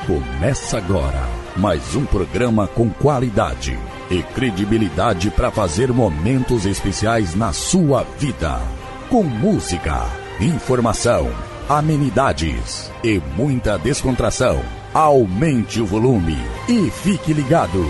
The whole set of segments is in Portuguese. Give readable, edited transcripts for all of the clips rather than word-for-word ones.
Começa agora mais um programa com qualidade e credibilidade para fazer momentos especiais na sua vida. Com música, informação, amenidades e muita descontração. Aumente o volume e fique ligado.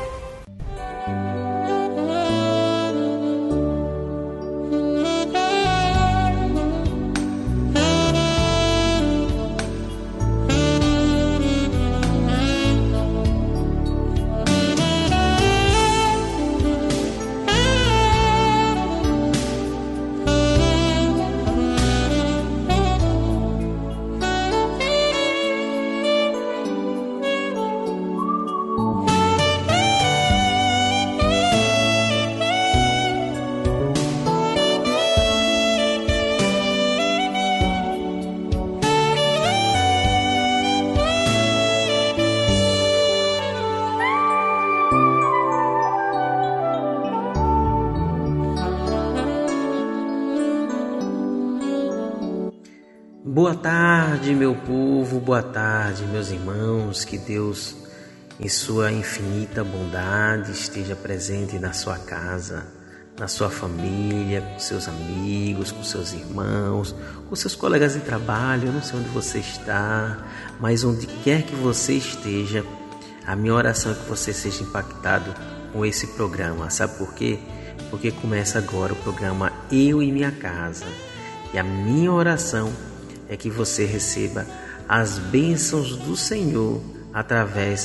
Boa tarde, meu povo, boa tarde, meus irmãos. Que Deus, em sua infinita bondade, esteja presente na sua casa, na sua família, com seus amigos, com seus irmãos, com seus colegas de trabalho. Eu não sei onde você está, mas onde quer que você esteja, a minha oração é que você seja impactado com esse programa. Sabe por quê? Porque começa agora o programa Eu e Minha Casa. E a minha oração é que você receba as bênçãos do Senhor através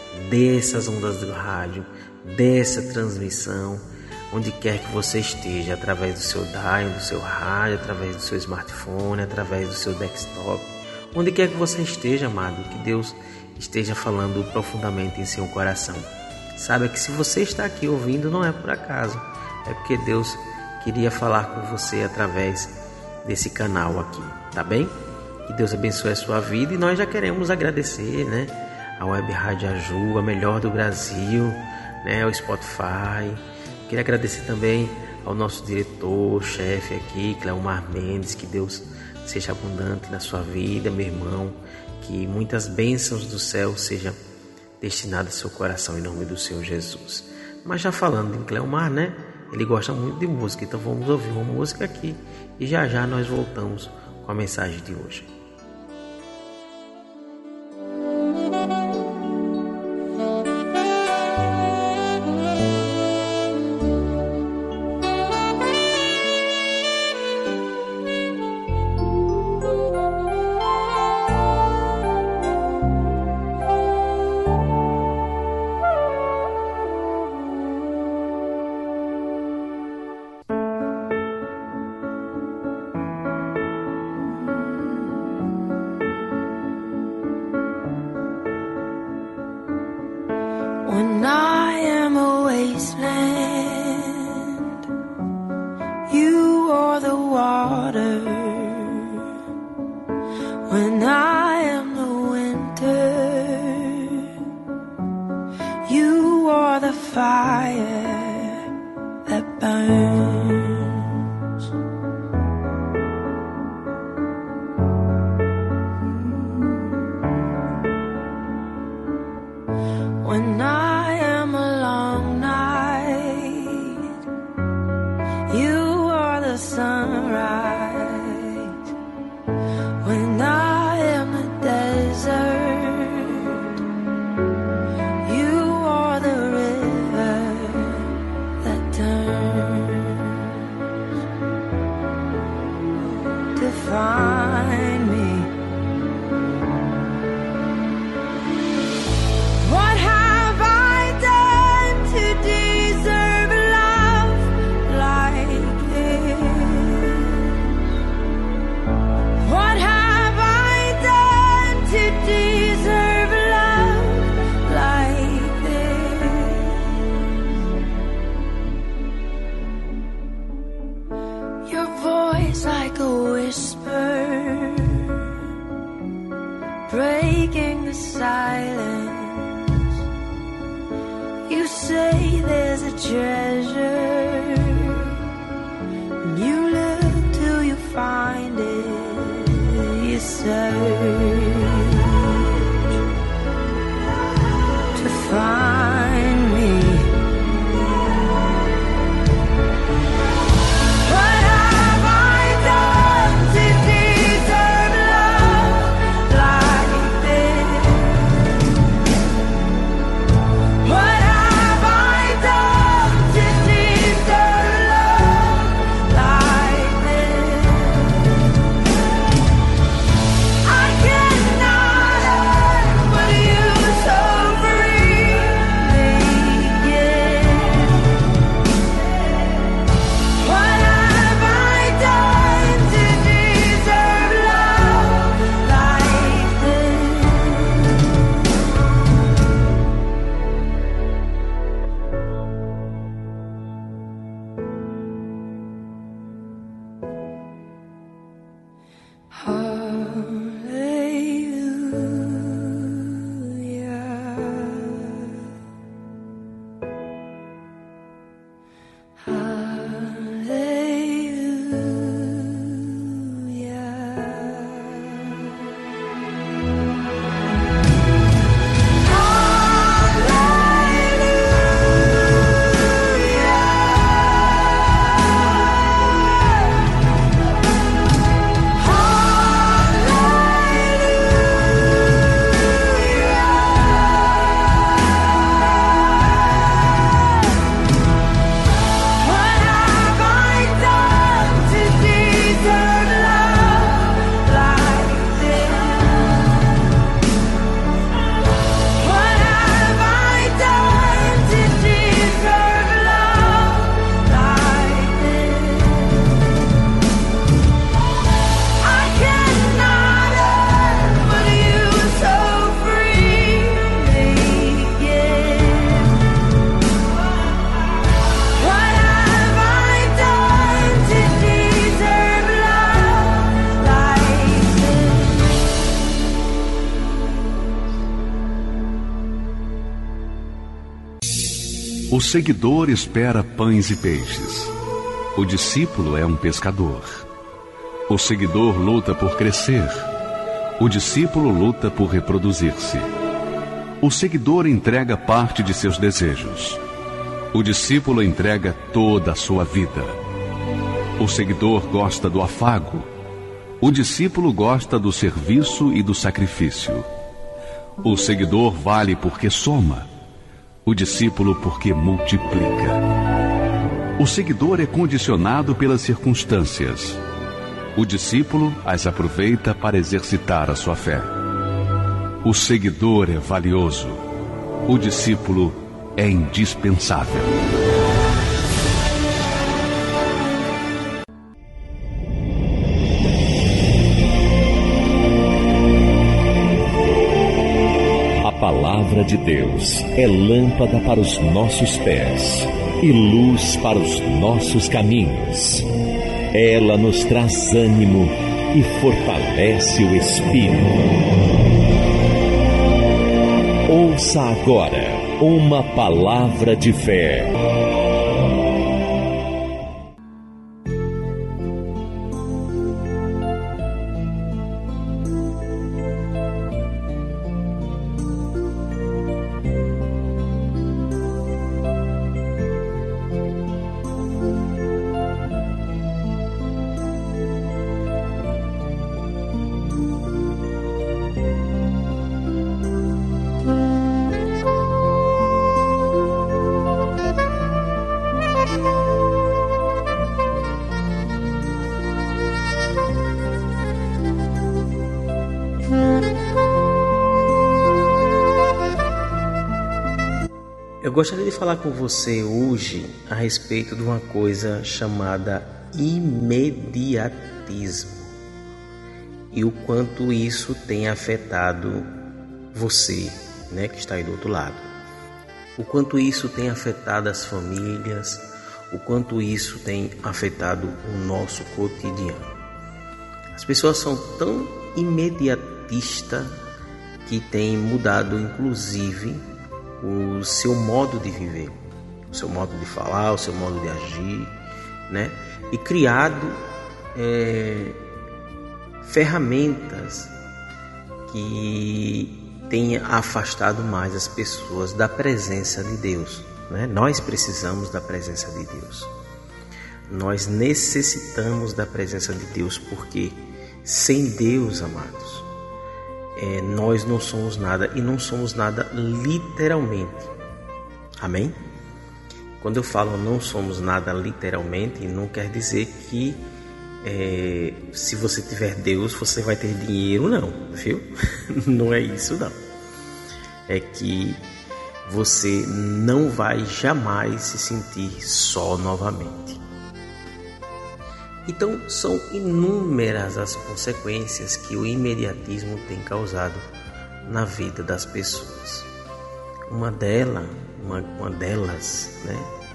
dessas ondas do rádio, dessa transmissão, onde quer que você esteja, através do seu dial, do seu rádio, através do seu smartphone, através do seu desktop, onde quer que você esteja, amado, que Deus esteja falando profundamente em seu coração. Saiba que se você está aqui ouvindo, não é por acaso, é porque Deus queria falar com você através desse canal aqui. Tá bem? Que Deus abençoe a sua vida. E nós já queremos agradecer, né, a Web Rádio Aju, a melhor do Brasil, né, ao Spotify. Queria agradecer também ao nosso diretor, chefe aqui, Cleomar Mendes. Que Deus seja abundante na sua vida, meu irmão. Que muitas bênçãos do céu sejam destinadas ao seu coração em nome do Senhor Jesus. Mas já falando em Cleomar, né, ele gosta muito de música, então vamos ouvir uma música aqui e já já nós voltamos com a mensagem de hoje. When I am a wasteland, you are the water. When I am the winter, you are the fire that burns. When I am a long night, you are the sunrise. When I am a desert, you are the river that turns to find me. What have I done to deserve love like this? What have I done to deserve love like this? Your voice like a whisper, breaking the silence. You say there's a treasure, and you look till you find it. You search, O seguidor espera pães e peixes. O discípulo é um pescador. O seguidor luta por crescer. O discípulo luta por reproduzir-se. O seguidor entrega parte de seus desejos. O discípulo entrega toda a sua vida. O seguidor gosta do afago. O discípulo gosta do serviço e do sacrifício. O seguidor vale porque soma. O discípulo porque multiplica. O seguidor é condicionado pelas circunstâncias. O discípulo as aproveita para exercitar a sua fé. O seguidor é valioso. O discípulo é indispensável. A palavra de Deus é lâmpada para os nossos pés e luz para os nossos caminhos. Ela nos traz ânimo e fortalece o espírito. Ouça agora uma palavra de fé. Eu gostaria de falar com você hoje a respeito de uma coisa chamada imediatismo e o quanto isso tem afetado você, né, que está aí do outro lado. O quanto isso tem afetado as famílias, o quanto isso tem afetado o nosso cotidiano. As pessoas são tão imediatistas que têm mudado, inclusive, o seu modo de viver, o seu modo de falar, o seu modo de agir, né? E criado ferramentas que têm afastado mais as pessoas da presença de Deus, né? Nós precisamos da presença de Deus. Nós necessitamos da presença de Deus, porque sem Deus, amados, nós não somos nada, e não somos nada literalmente. Amém? Quando eu falo não somos nada literalmente, não quer dizer que se você tiver Deus, você vai ter dinheiro, não, viu? Não é isso, não. É que você não vai jamais se sentir só novamente. Então, são inúmeras as consequências que o imediatismo tem causado na vida das pessoas. Uma delas, né,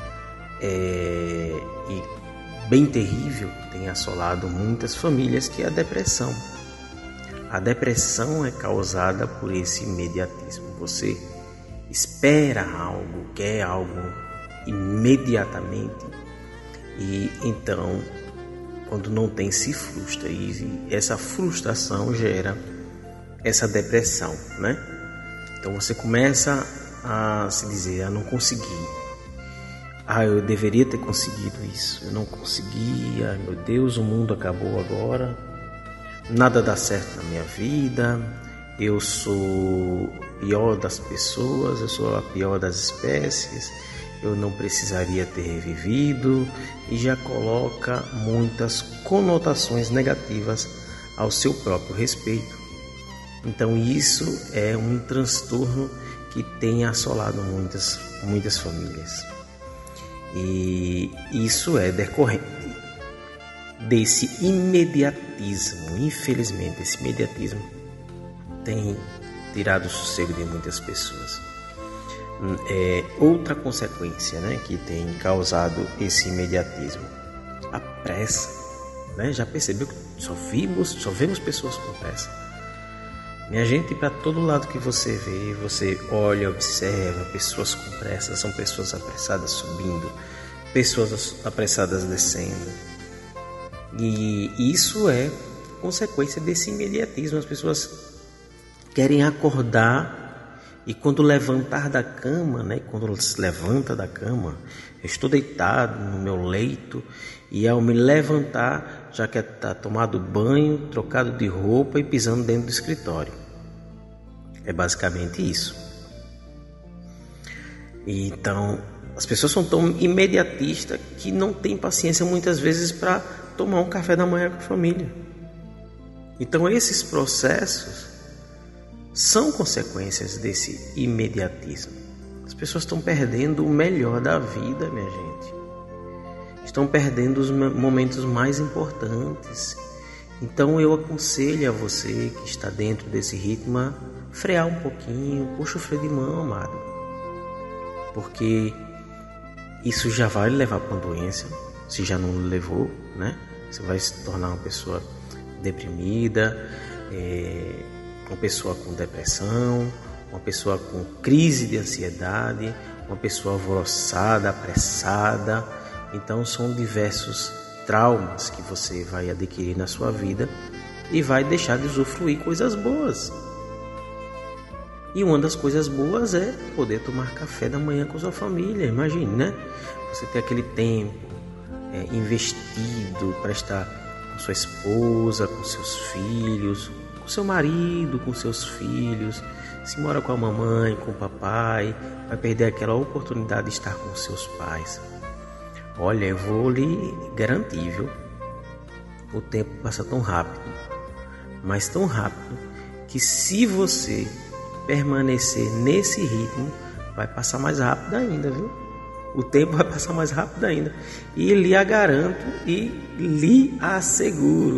e bem terrível, tem assolado muitas famílias, que é a depressão. A depressão é causada por esse imediatismo. Você espera algo, quer algo imediatamente, e então, quando não tem, se frustra, e essa frustração gera essa depressão, né? Então você começa a se dizer: não consegui, eu deveria ter conseguido isso, eu não consegui, meu Deus, o mundo acabou agora, nada dá certo na minha vida, eu sou a pior das pessoas, eu sou a pior das espécies, eu não precisaria ter vivido, e já coloca muitas conotações negativas ao seu próprio respeito. Então isso é um transtorno que tem assolado muitas famílias, e isso é decorrente desse imediatismo. Infelizmente, esse imediatismo tem tirado o sossego de muitas pessoas. Outra consequência, né, que tem causado esse imediatismo: a pressa, né? Já percebeu que só vemos pessoas com pressa? Minha gente, para todo lado que você vê, você olha, observa pessoas com pressa, são pessoas apressadas subindo, pessoas apressadas descendo. E isso é consequência desse imediatismo. As pessoas querem acordar e quando levantar da cama, né? Quando se levanta da cama, eu estou deitado no meu leito e ao me levantar já quer estar tomado banho, trocado de roupa e pisando dentro do escritório. É basicamente isso. Então, as pessoas são tão imediatistas que não têm paciência muitas vezes para tomar um café da manhã com a família. Então, esses processos são consequências desse imediatismo. As pessoas estão perdendo o melhor da vida, minha gente. Estão perdendo os momentos mais importantes. Então eu aconselho a você que está dentro desse ritmo a frear um pouquinho, puxa o freio de mão, amado. Porque isso já vai levar para uma doença, se já não levou, né? Você vai se tornar uma pessoa deprimida, uma pessoa com depressão, uma pessoa com crise de ansiedade, uma pessoa alvoroçada, apressada. Então são diversos traumas que você vai adquirir na sua vida e vai deixar de usufruir coisas boas. E uma das coisas boas é poder tomar café da manhã com sua família. Imagine, né? Você ter aquele tempo investido para estar com sua esposa, com seus filhos, com seu marido, com seus filhos. Se mora com a mamãe, com o papai, vai perder aquela oportunidade de estar com seus pais. Olha, eu vou lhe garantir, viu? O tempo passa tão rápido, mas tão rápido, que se você permanecer nesse ritmo, vai passar mais rápido ainda, viu? O tempo vai passar mais rápido ainda. E lhe garanto e lhe asseguro,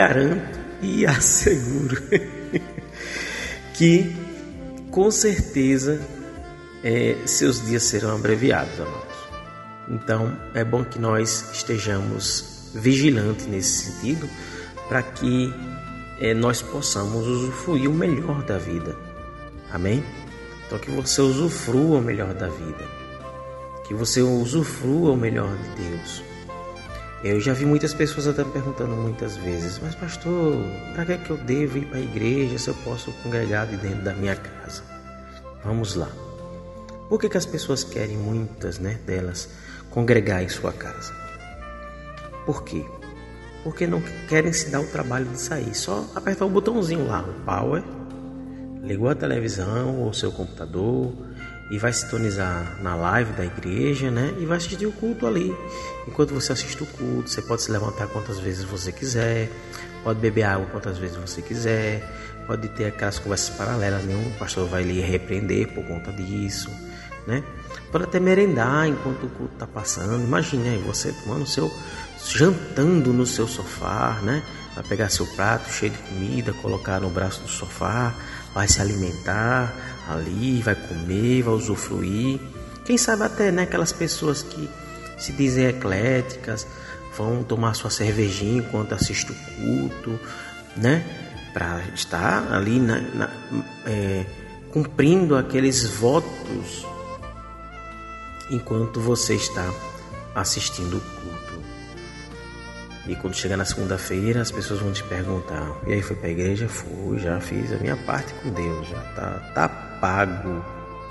que com certeza seus dias serão abreviados, amados. Então é bom que nós estejamos vigilantes nesse sentido, para que nós possamos usufruir o melhor da vida. Amém? Então que você usufrua o melhor da vida, que você usufrua o melhor de Deus. Eu já vi muitas pessoas até me perguntando muitas vezes: mas pastor, para que eu devo ir para a igreja se eu posso congregar de dentro da minha casa? Vamos lá. Por que as pessoas querem, muitas delas, congregar em sua casa? Por quê? Porque não querem se dar o trabalho de sair. Só apertar o botãozinho lá, o power, ligou a televisão ou o seu computador e vai sintonizar na live da igreja, e vai assistir o culto ali. Enquanto você assiste o culto, você pode se levantar quantas vezes você quiser, pode beber água quantas vezes você quiser, pode ter aquelas conversas paralelas, nenhum pastor vai lhe repreender por conta disso, Pode até merendar enquanto o culto está passando. Imagine aí você tomando jantando no seu sofá, Vai pegar seu prato cheio de comida, colocar no braço do sofá, vai se alimentar ali, vai comer, vai usufruir. Quem sabe até, aquelas pessoas que se dizem ecléticas, vão tomar sua cervejinha enquanto assiste o culto, para estar ali cumprindo aqueles votos enquanto você está assistindo o culto. E quando chegar na segunda-feira, as pessoas vão te perguntar: e aí, foi para a igreja? Fui, já fiz a minha parte com Deus, já tá pago.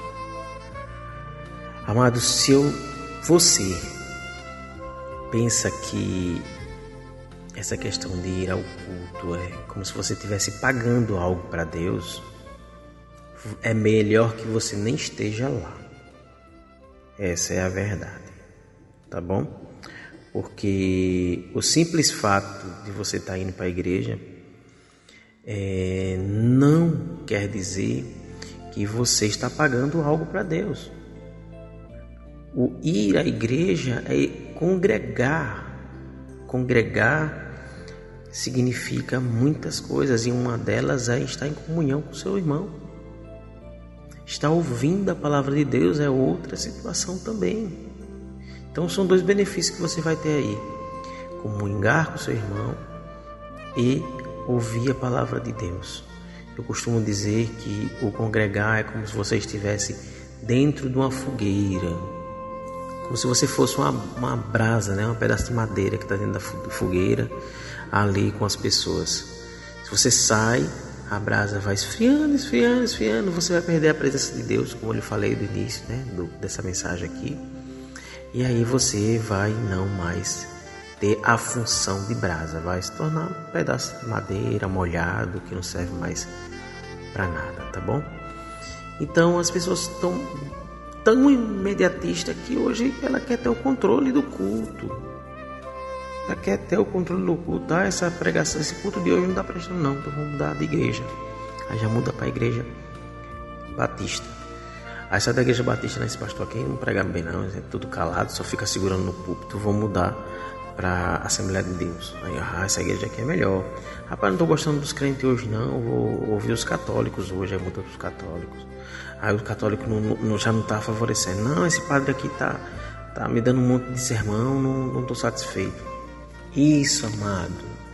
Amado, se você pensa que essa questão de ir ao culto é como se você estivesse pagando algo para Deus, é melhor que você nem esteja lá. Essa é a verdade, tá bom? Porque o simples fato de você estar indo para a igreja não quer dizer que você está pagando algo para Deus. O ir à igreja é congregar. Congregar significa muitas coisas, e uma delas é estar em comunhão com o seu irmão. Estar ouvindo a palavra de Deus é outra situação também. Então são dois benefícios que você vai ter aí: comungar com seu irmão e ouvir a palavra de Deus. Eu costumo dizer que o congregar é como se você estivesse dentro de uma fogueira, como se você fosse uma brasa, né? Um pedaço de madeira que está dentro da fogueira, ali com as pessoas. Se você sai, a brasa vai esfriando, esfriando, esfriando, você vai perder a presença de Deus, como eu lhe falei do início, né? Dessa mensagem aqui. E aí você vai não mais ter a função de brasa, vai se tornar um pedaço de madeira molhado que não serve mais para nada, tá bom? Então as pessoas estão tão imediatistas que hoje ela quer ter o controle do culto. Ela quer ter o controle do culto. Essa pregação, esse culto de hoje não está prestando não, então vamos mudar de igreja. Aí já muda para a igreja batista. Aí sai da igreja batista, né? Esse pastor aqui não prega bem não, é tudo calado, só fica segurando no púlpito. Vamos mudar para a Assembleia de Deus. Aí, essa igreja aqui é melhor. Rapaz, não estou gostando dos crentes hoje não, vou ouvir os católicos hoje, aí muda para os católicos. Aí o católico já não está favorecendo. Não, esse padre aqui tá me dando um monte de sermão, não estou satisfeito. Isso, amado,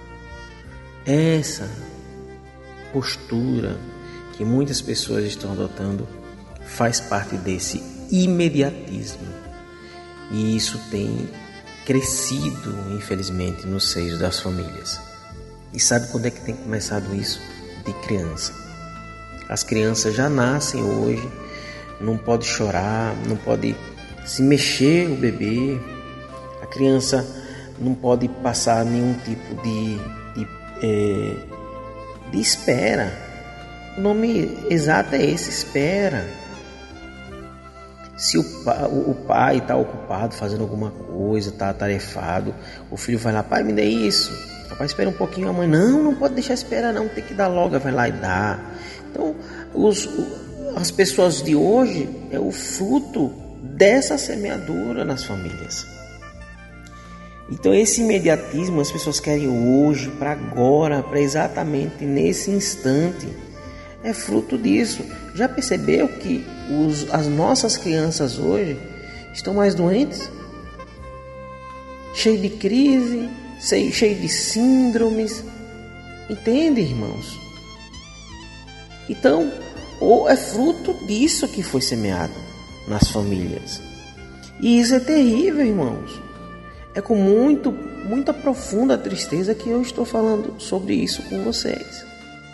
essa postura que muitas pessoas estão adotando faz parte desse imediatismo. E isso tem crescido, infelizmente, no seio das famílias. E sabe quando é que tem começado isso? De criança. As crianças já nascem hoje, não pode chorar, não pode se mexer o bebê. A criança não pode passar nenhum tipo de espera. O nome exato é esse, espera. Se o pai está ocupado fazendo alguma coisa, está atarefado, o filho vai lá, pai, me dê isso. O papai espera um pouquinho, a mãe, não pode deixar esperar não, tem que dar logo, vai lá e dá. Então, as pessoas de hoje é o fruto dessa semeadura nas famílias. Então, esse imediatismo, as pessoas querem hoje, para agora, para exatamente nesse instante, é fruto disso. Já percebeu que as nossas crianças hoje estão mais doentes? Cheio de crise, cheio de síndromes. Entende, irmãos? Então, ou é fruto disso que foi semeado nas famílias. E isso é terrível, irmãos. É com muita profunda tristeza que eu estou falando sobre isso com vocês.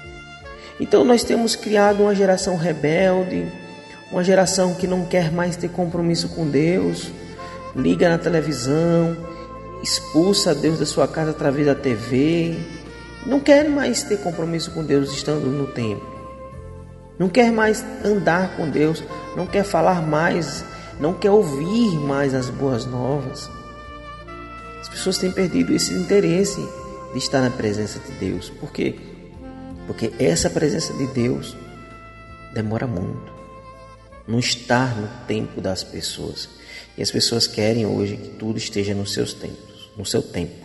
Então nós temos criado uma geração rebelde, uma geração que não quer mais ter compromisso com Deus, liga na televisão, expulsa Deus da sua casa através da TV, não quer mais ter compromisso com Deus estando no templo, não quer mais andar com Deus, não quer falar mais, não quer ouvir mais as boas novas. As pessoas têm perdido esse interesse de estar na presença de Deus. Por quê? Porque essa presença de Deus demora muito. Não está no tempo das pessoas. E as pessoas querem hoje que tudo esteja nos seus tempos, no seu tempo.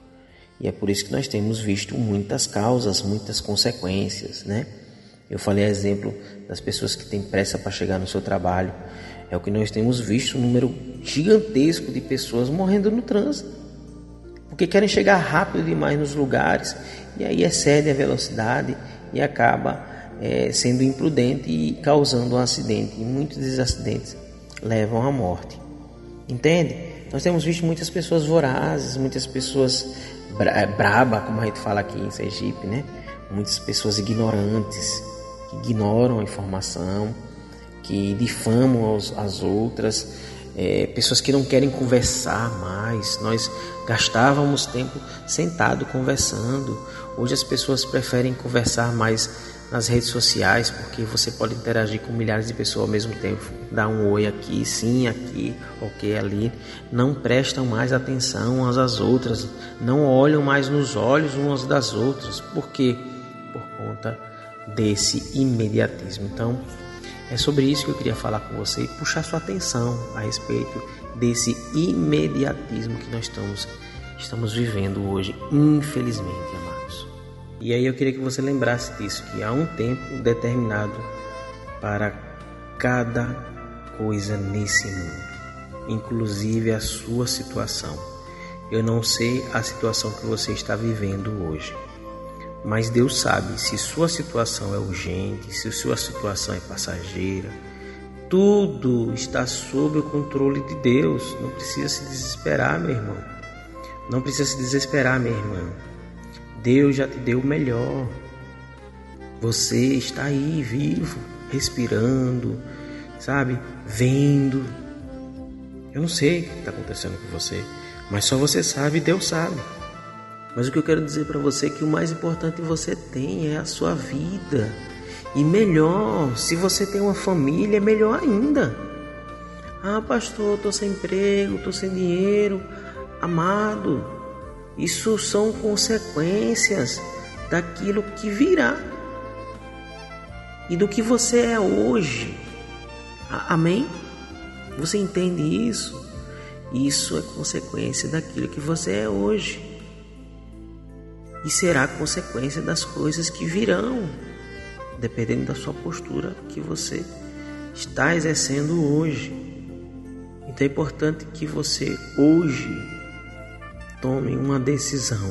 E é por isso que nós temos visto muitas causas, muitas consequências, né? Eu falei a exemplo das pessoas que têm pressa para chegar no seu trabalho. É o que nós temos visto, um número gigantesco de pessoas morrendo no trânsito. Porque querem chegar rápido demais nos lugares e aí excede a velocidade e acaba sendo imprudente e causando um acidente. E muitos desses acidentes levam à morte. Entende? Nós temos visto muitas pessoas vorazes, muitas pessoas braba, como a gente fala aqui em Sergipe, né? Muitas pessoas ignorantes, que ignoram a informação, que difamam as outras, pessoas que não querem conversar mais. Nós gastávamos tempo sentado conversando. Hoje as pessoas preferem conversar mais nas redes sociais, porque você pode interagir com milhares de pessoas ao mesmo tempo. Dar um oi aqui, sim aqui, ok ali. Não prestam mais atenção umas às outras, não olham mais nos olhos umas das outras. Por quê? Por conta desse imediatismo. Então, é sobre isso que eu queria falar com você e puxar sua atenção a respeito desse imediatismo que nós estamos vivendo hoje, infelizmente, amados. E aí eu queria que você lembrasse disso, que há um tempo determinado para cada coisa nesse mundo, inclusive a sua situação. Eu não sei a situação que você está vivendo hoje, Mas Deus sabe se sua situação é urgente, se sua situação é passageira. Tudo está sob o controle de Deus. Não precisa se desesperar, meu irmão. Não precisa se desesperar, minha irmã. Deus já te deu o melhor. Você está aí vivo, respirando, sabe? Vendo. Eu não sei o que está acontecendo com você, mas só você sabe e Deus sabe. Mas o que eu quero dizer para você é que o mais importante você tem é a sua vida. E melhor, se você tem uma família, é melhor ainda. Ah, pastor, estou sem emprego, estou sem dinheiro. Amado, isso são consequências daquilo que virá e do que você é hoje. Amém? Você entende isso? Isso é consequência daquilo que você é hoje. E será consequência das coisas que virão, dependendo da sua postura que você está exercendo hoje. Então é importante que você hoje tome uma decisão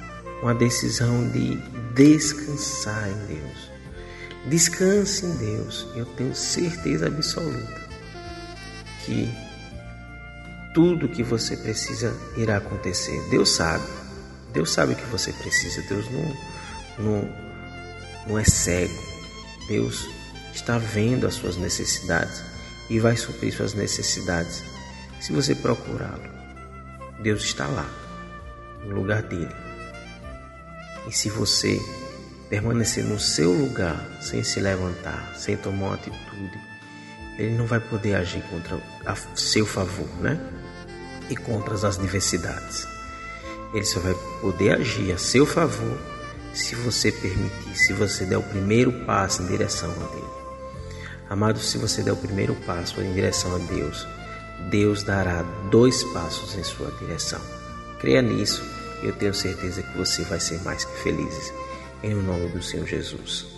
de descansar em Deus. Descanse em Deus. Eu tenho certeza absoluta que tudo que você precisa irá acontecer. Deus sabe o que você precisa. Deus não é cego. Deus está vendo as suas necessidades e vai suprir suas necessidades. Se você procurá-lo, Deus está lá, no lugar dele. E se você permanecer no seu lugar, sem se levantar, sem tomar uma atitude, ele não vai poder agir a seu favor, né? E contra as adversidades. Ele só vai poder agir a seu favor se você permitir, se você der o primeiro passo em direção a Deus. Amado, se você der o primeiro passo em direção a Deus, Deus dará 2 passos em sua direção. Creia nisso e eu tenho certeza que você vai ser mais que feliz. Em nome do Senhor Jesus.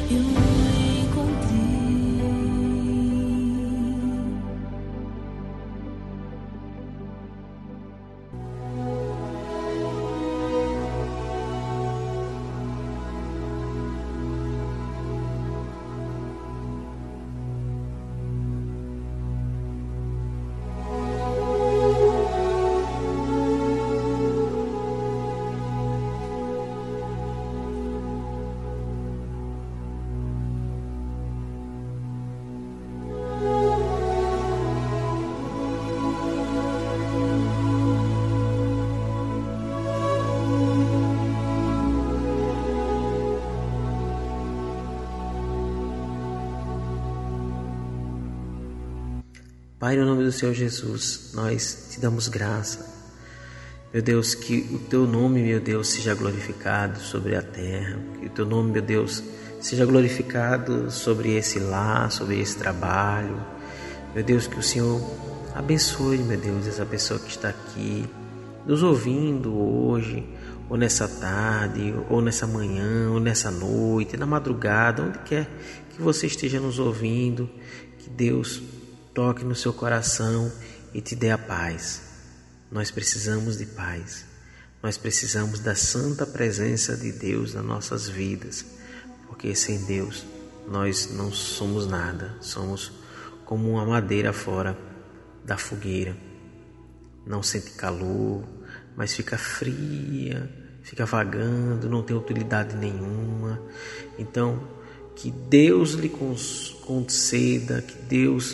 Pai, no nome do Senhor Jesus, nós te damos graça. Meu Deus, que o teu nome, meu Deus, seja glorificado sobre a terra. Que o teu nome, meu Deus, seja glorificado sobre esse lar, sobre esse trabalho. Meu Deus, que o Senhor abençoe, meu Deus, essa pessoa que está aqui nos ouvindo hoje, ou nessa tarde, ou nessa manhã, ou nessa noite, na madrugada, onde quer que você esteja nos ouvindo. Que Deus toque no seu coração e te dê a paz. Nós precisamos de paz. Nós precisamos da santa presença de Deus nas nossas vidas, porque sem Deus nós não somos nada. Somos como uma madeira fora da fogueira. Não sente calor, mas fica fria, fica vagando, não tem utilidade nenhuma. Então, que Deus lhe conceda, que Deus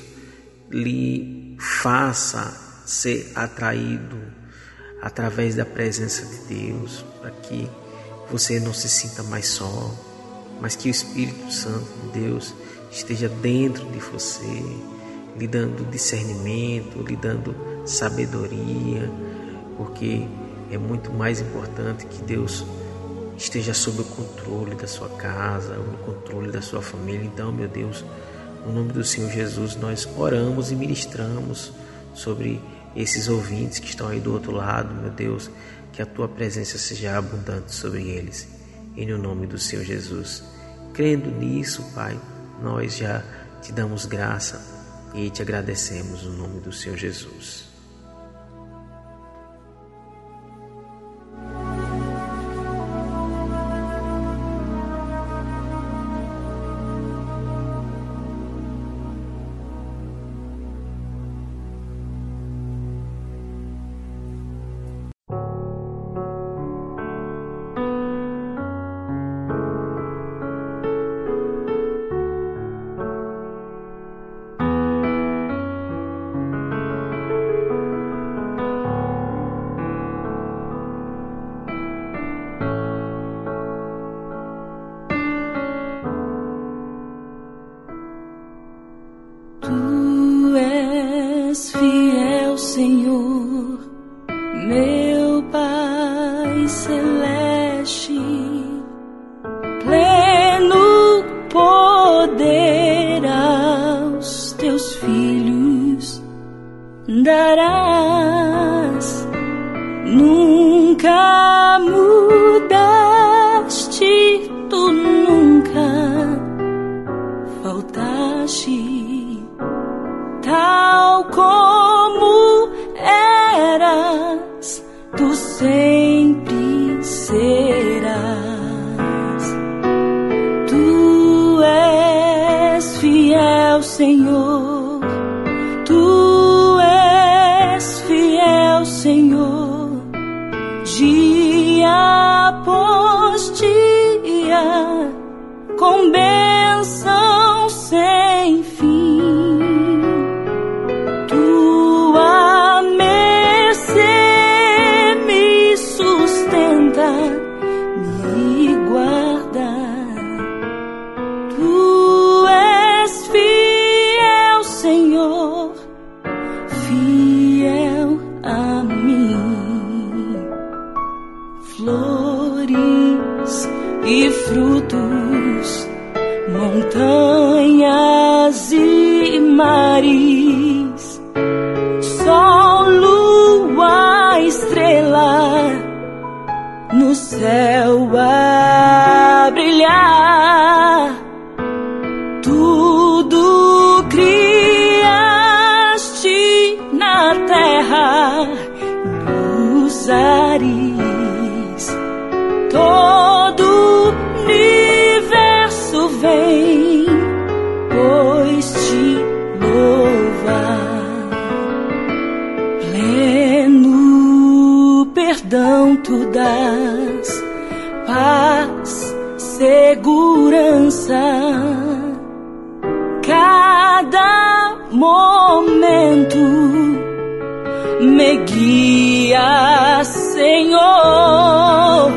lhe faça ser atraído através da presença de Deus, para que você não se sinta mais só, mas que o Espírito Santo de Deus esteja dentro de você, lhe dando discernimento, lhe dando sabedoria, porque é muito mais importante que Deus esteja sob o controle da sua casa, no controle da sua família. Então, meu Deus, no nome do Senhor Jesus, nós oramos e ministramos sobre esses ouvintes que estão aí do outro lado, meu Deus, que a tua presença seja abundante sobre eles, e no nome do Senhor Jesus. Crendo nisso, Pai, nós já te damos graça e te agradecemos no nome do Senhor Jesus. Senhor, meu Pai celeste, pleno poder aos teus filhos darás. Nunca mudaste, tu nunca faltaste, tal como eras, tu sempre serás. Tu és fiel, Senhor, tu és fiel, Senhor, dia após dia, com bênção sem fim. Tua mercê me sustenta, me guarda. Tu és fiel, Senhor, fiel a mim. Flores e frutos, montanhas e mares, sol, lua, estrela, no céu a brilhar, ares, todo o universo vem, pois te louvar. Pleno perdão tu dás, paz, segurança, cada momento me guia, Senhor,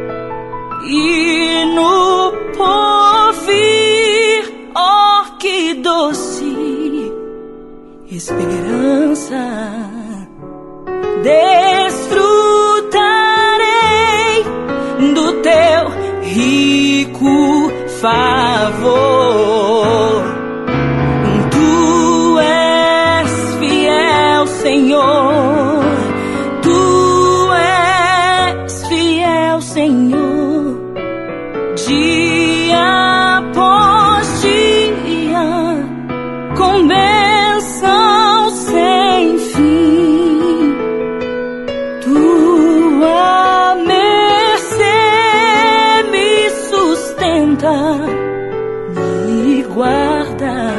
e no porvir, oh, que doce esperança, desfrutarei do teu rico favor. Tu és fiel, Senhor, tu és fiel, Senhor, dia após dia, com bênção sem fim. Tua mercê me sustenta, me guarda.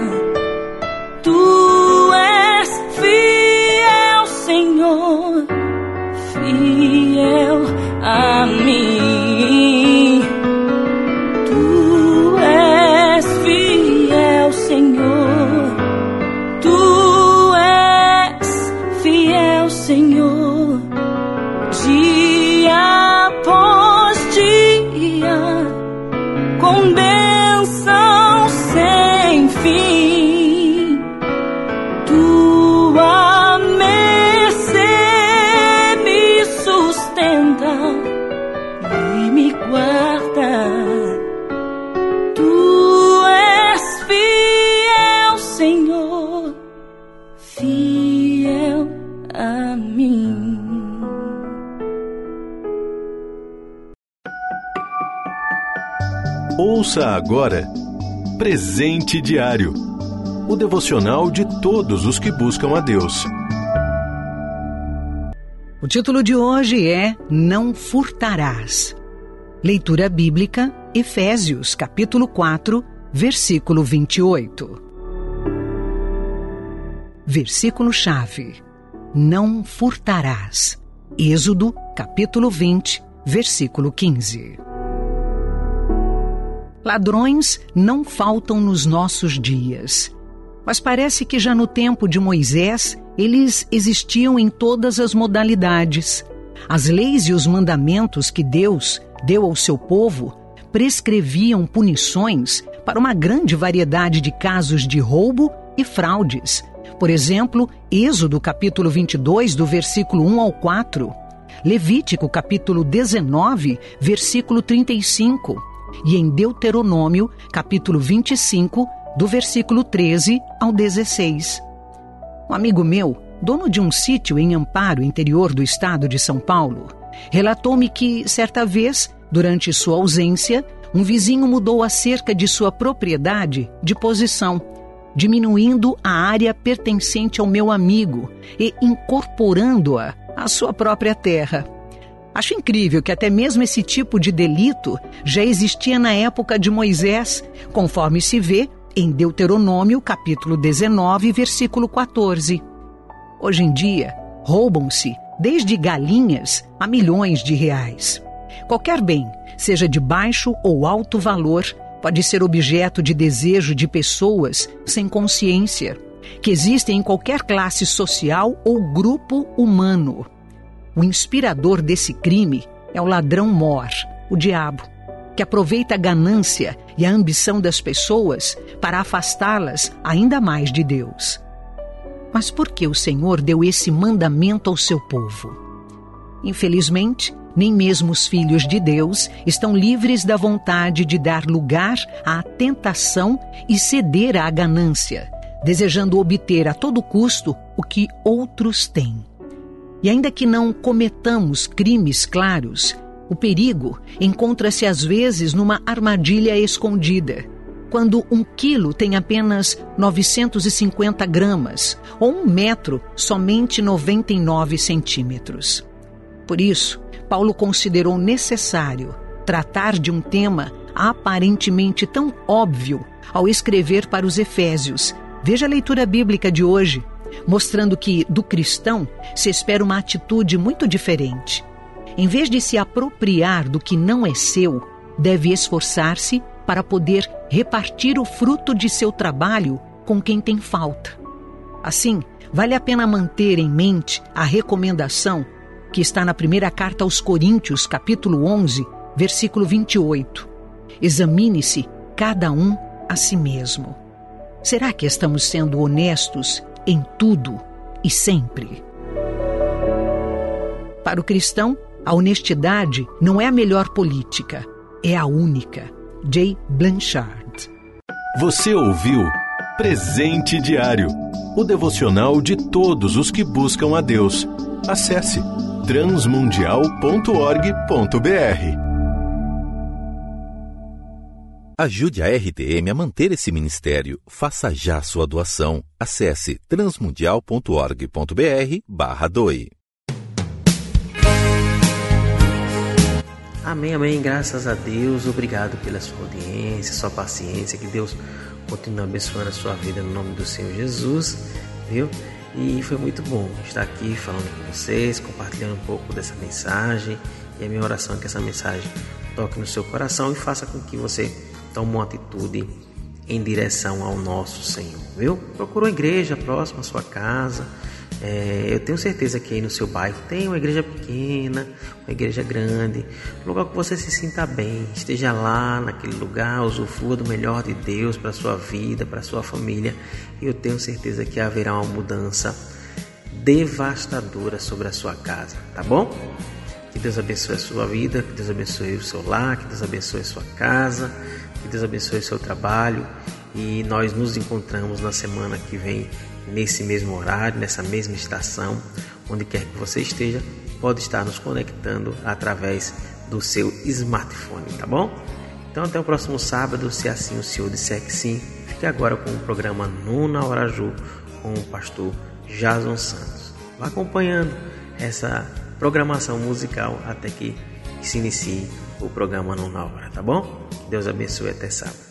Tu és fiel, Senhor, fiel a mim. Tu és fiel, Senhor, tu és fiel, Senhor, dia após dia, com bênção sem fim. Tua mercê me sustenta e me guarda. Tu és fiel, Senhor, fiel a mim. Ouça agora Presente Diário, o devocional de todos os que buscam a Deus. O título de hoje é Não Furtarás. Leitura bíblica, Efésios, capítulo 4, versículo 28. Versículo-chave: Não furtarás. Êxodo, capítulo 20, versículo 15. Ladrões não faltam nos nossos dias. Mas parece que já no tempo de Moisés, eles existiam em todas as modalidades. As leis e os mandamentos que Deus deu ao seu povo prescreviam punições para uma grande variedade de casos de roubo e fraudes. Por exemplo, Êxodo capítulo 22, do versículo 1 ao 4. Levítico capítulo 19, versículo 35. E em Deuteronômio capítulo 25, do versículo 13 ao 16. Um amigo meu, dono de um sítio em Amparo, interior do estado de São Paulo, relatou-me que, certa vez, durante sua ausência, um vizinho mudou a cerca de sua propriedade de posição, diminuindo a área pertencente ao meu amigo e incorporando-a à sua própria terra. Acho incrível que até mesmo esse tipo de delito já existia na época de Moisés, conforme se vê em Deuteronômio, capítulo 19, versículo 14. Hoje em dia, roubam-se desde galinhas a milhões de reais. Qualquer bem, seja de baixo ou alto valor, pode ser objeto de desejo de pessoas sem consciência, que existem em qualquer classe social ou grupo humano. O inspirador desse crime é o ladrão mor, o diabo, que aproveita a ganância e a ambição das pessoas para afastá-las ainda mais de Deus. Mas por que o Senhor deu esse mandamento ao seu povo? Infelizmente, nem mesmo os filhos de Deus estão livres da vontade de dar lugar à tentação e ceder à ganância, desejando obter a todo custo o que outros têm. E ainda que não cometamos crimes claros, o perigo encontra-se às vezes numa armadilha escondida, quando 1 quilo tem apenas 950 gramas ou 1 metro somente 99 centímetros. Por isso, Paulo considerou necessário tratar de um tema aparentemente tão óbvio ao escrever para os Efésios. Veja a leitura bíblica de hoje, mostrando que do cristão se espera uma atitude muito diferente. Em vez de se apropriar do que não é seu, deve esforçar-se para poder repartir o fruto de seu trabalho com quem tem falta. Assim, vale a pena manter em mente a recomendação que está na primeira carta aos Coríntios, capítulo 11, versículo 28. Examine-se cada um a si mesmo. Será que estamos sendo honestos em tudo e sempre? Para o cristão, a honestidade não é a melhor política, é a única. J. Blanchard. Você ouviu Presente Diário, o devocional de todos os que buscam a Deus. Acesse transmundial.org.br. Ajude a RTM a manter esse ministério. Faça já sua doação. Acesse transmundial.org.br/doe. Amém, amém. Graças a Deus. Obrigado pela sua audiência, sua paciência. Que Deus continue abençoando a sua vida no nome do Senhor Jesus, viu? E foi muito bom estar aqui falando com vocês, compartilhando um pouco dessa mensagem. E a minha oração é que essa mensagem toque no seu coração e faça com que você tome uma atitude em direção ao nosso Senhor, viu? Procura uma igreja próxima à sua casa. Eu tenho certeza que aí no seu bairro tem uma igreja pequena, uma igreja grande, um lugar que você se sinta bem, esteja lá naquele lugar, usufrua do melhor de Deus para a sua vida, para a sua família. E eu tenho certeza que haverá uma mudança devastadora sobre a sua casa, tá bom? Que Deus abençoe a sua vida, que Deus abençoe o seu lar, que Deus abençoe a sua casa, que Deus abençoe o seu trabalho. E nós nos encontramos na semana que vem, nesse mesmo horário, nessa mesma estação, onde quer que você esteja, pode estar nos conectando através do seu smartphone, tá bom? Então até o próximo sábado, se assim o Senhor disser que sim. Fique agora com o programa Nona Hora Ju, com o pastor Jason Santos. Vá acompanhando essa programação musical até que se inicie o programa Nona Hora, tá bom? Que Deus abençoe, até sábado.